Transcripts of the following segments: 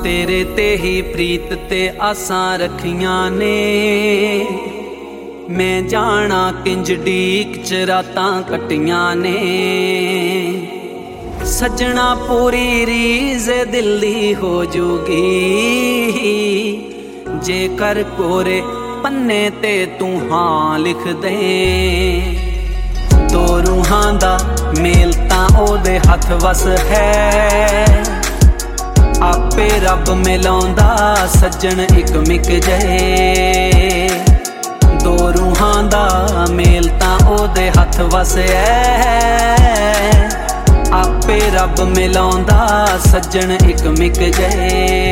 तेरे ते ही प्रीत ते आसां रखियां ने। मैं जाना किंज डीक च रातां कटियां ने। सजना पूरी रीज़ दिल दी हो जूगी जेकर कोरे पन्ने ते तू हाँ लिख दे। दो रूहां दा मेल तां ओदे हथ वस है। आपे रब मिलाउंदा सज्जन इक मिक जहे। दो रूहां दा मेल तां ओदे हथ वस है। आपे रब मिलाउंदा सज्जन इक मिक जहे।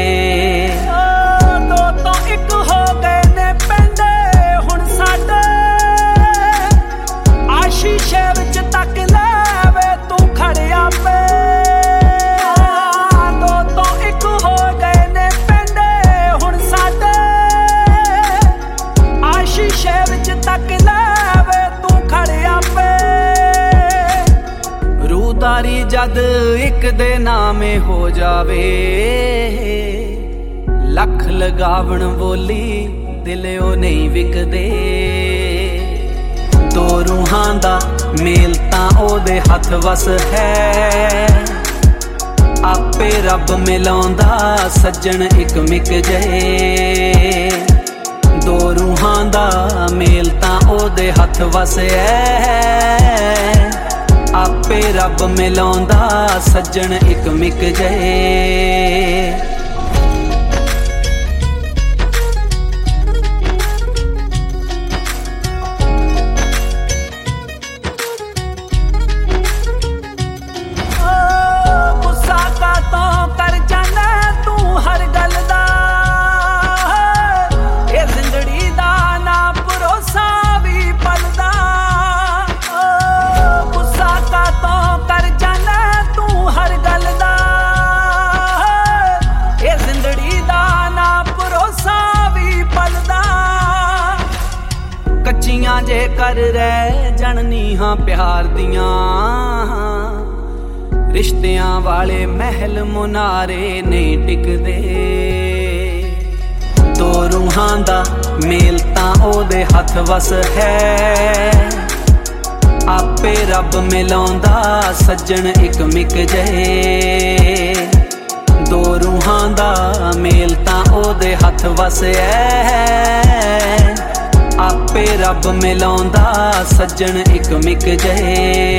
दो तो इक हो गए ने पेंडे हुण साडे। आशीशे विच तक लेवे तू खड़िया पे। दो तो इक हो गए ने पेंडे हुण साडे। आशीशे विच तक लेवे तू खड़िया पे। रूदारी जद एक दे नामे हो जावे। लख लगावण बोली दिल ओ नहीं विकदे। दो रूहां दा मेल तां ओदे हथ वस है। आपे रब मिलाउंदा सज्जन इक मिक जहे। दो रूहां दा मेल तां ओदे हथ वस है। आपे रब मिलाउंदा सज्जन इक मिक जहे। गुस्सा का तो कर जाना तू हर गल दा। ये जिंदड़ी दा ना भरोसा भी पलदा। गुस्सा का तो कर जाना तू हर गल दा। ये जिंदड़ी दा ना भरोसा भी पलदा। कच्चियां जे कर रह जननीहां प्यार दियां। रिश्तियां वाले महल मुनारे नहीं टिकदे। दो रूहां दा मेल तां ओदे हथ वस है। आपे रब मिलाउंदा सज्जन इक मिक जहे। दो रूहां दा मेल तां ओदे हथ वस है। आपे रब मिलाउंदा सज्जन इक मिक जहे।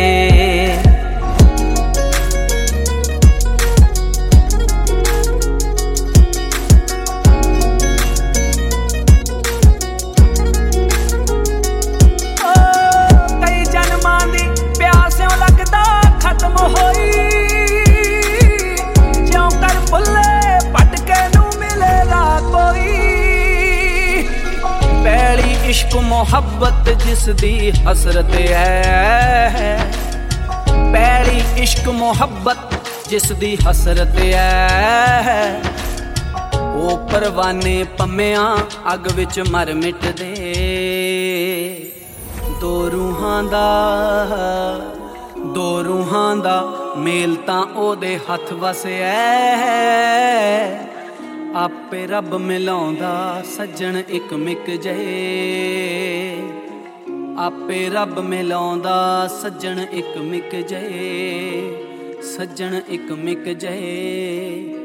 इश्क मोहब्बत जिसदी हसरत है। पैड़ी इश्क मोहब्बत जिसदी हसरत है। ओ परवाने पम्मियां अग विच मर मिट दे। दो रूहां दा मेल तां ओदे हथ वस है। आपे रब मिलाउंदा सज्जन इक मिक जहे। आपे रब मिलाउंदा सज्जन इक मिक जहे। सज्जन इक मिक जहे।